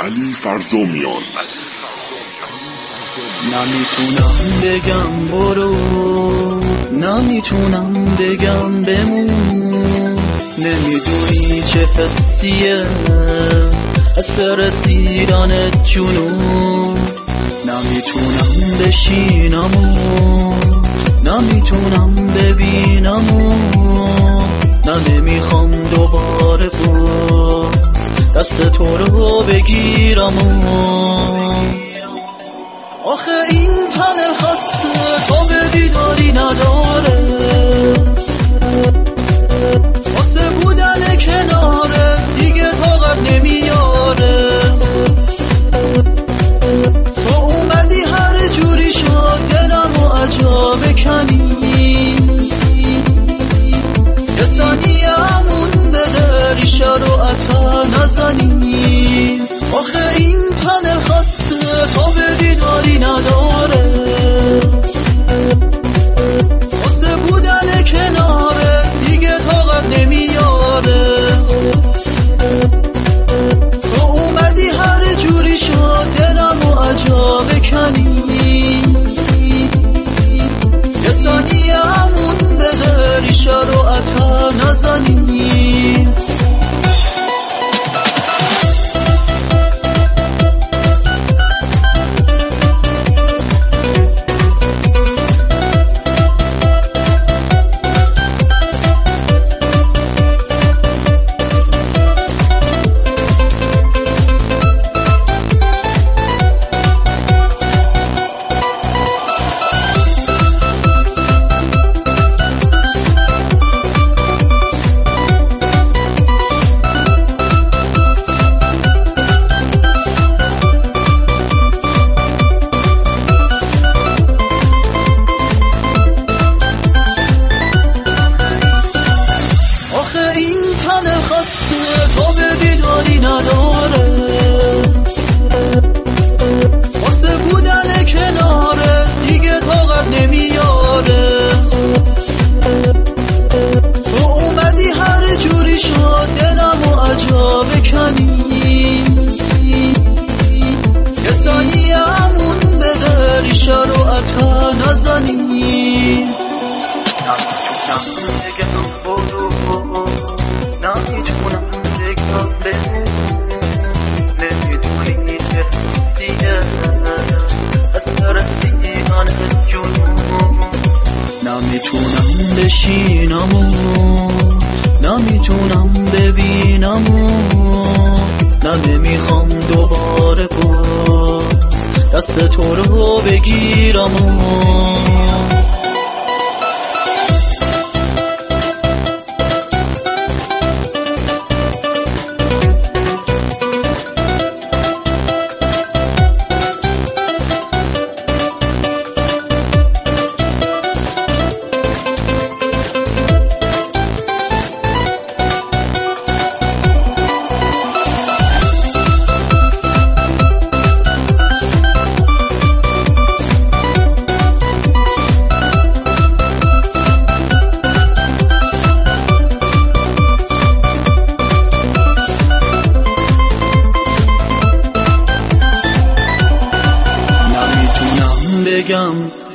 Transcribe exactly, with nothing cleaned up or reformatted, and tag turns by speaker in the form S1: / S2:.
S1: علی فرزامیان.
S2: نمیتونم بگم برو، نمیتونم بگم بمون، نمیدونی چه حسیه حس رسیدن جنون. نمیتونم بشینم و نمیتونم ببینم و نه نمیخوام دوباره باز دست تو رو بگیرم و آخه این تن خسته تا به بیداری نداره، واسه بودن کناره دیگه طاقت نمیاره. تو اومدی هر جوری شد دلمو عجا بکنی، یه ثانیه همون بده ریشه رو عطا نزنی. آخه این تن خسته تا به دیداری نداره، واسه بودن کناره دیگه طاقت نمیاره. تو اومدی هر جوری شد دلمو عجا بکنی، یه ثانیه همون بده ریشه رو عطا نزنی. این تن خسته تا به بیداری نداره، واسه بودن کناره دیگه طاقت نمیاره. تو اومدی هر جوری شد دلمو عجا بکنی، یه ثانیه همون بده ریشه رو عطا نزنی. نمیدونی چه حسیه حس رسیدن جنون. نمیتونم بشینم و نمیتونم ببینم و نه نمیخوام دوباره باز دست تو رو بگیرم و بگم